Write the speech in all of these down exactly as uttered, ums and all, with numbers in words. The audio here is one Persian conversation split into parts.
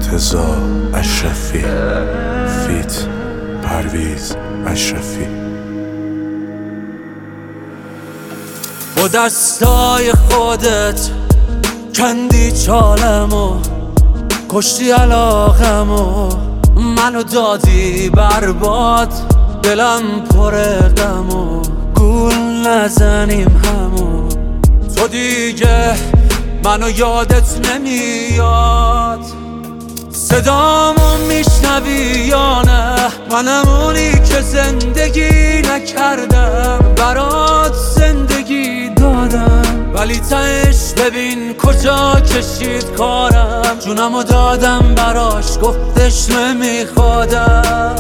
مرتضی اشرفی فیت پرویز اشرفی. با دستای خودت کندی چالمو، کشتی علاقمو، منو دادی برباد، دلم پر غمو، گول نزنیم همو. تو دیگه منو یادت نمیاد، صدامو میشنوی یا نه؟ منم اونی که زندگی نکردم، برات زندگی دادم، ولی تهش ببین کجا کشید کارم. جونمو دادم براش، گفتش نمیخوادم.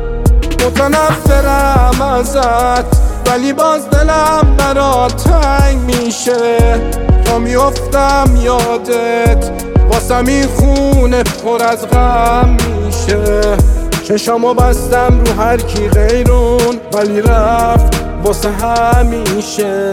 متنفرم ازت ولی باز دلم برات تنگ میشه، تا میافتم یادت واسم این خونه پر از غم میشه. چشامو بستم رو هر کی غیرون، ولی رفت واسه همیشه.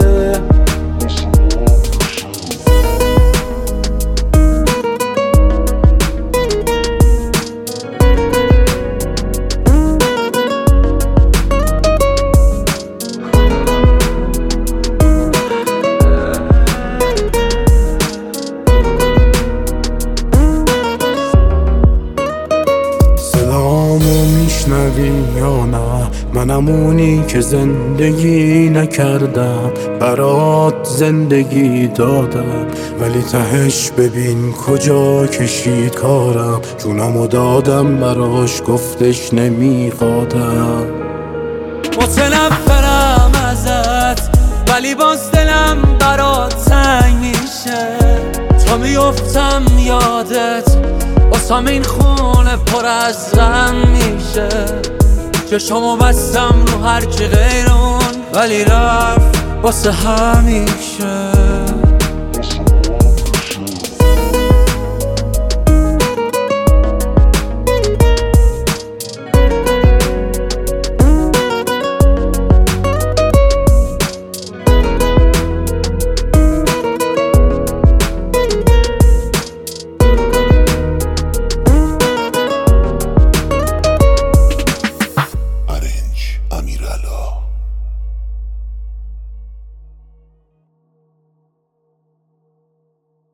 میشنوی یا نه؟ منم اونی که زندگی نکردم، برات زندگی دادم، ولی تهش ببین کجا کشید کارم. جونمو دادم براش، گفتش نمیخوادم. متنفرم ازت ولی باز دلم برات تنگ میشه، تا میافتم یادت واسم این خونه پر از غم میشه. چشامو بستم رو هر کی غیر اون، ولی رفت واسه همیشه.